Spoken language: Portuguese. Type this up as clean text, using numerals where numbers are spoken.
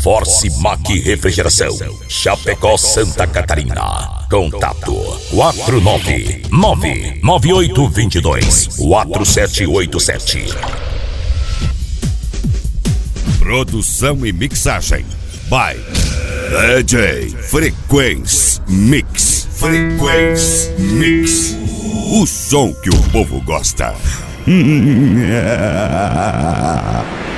Force Mac Refrigeração, Chapecó, Santa Catarina. Contato 499-9822-4787. Produção e mixagem by DJ Frequência Mix. Frequência Mix. O som que o povo gosta.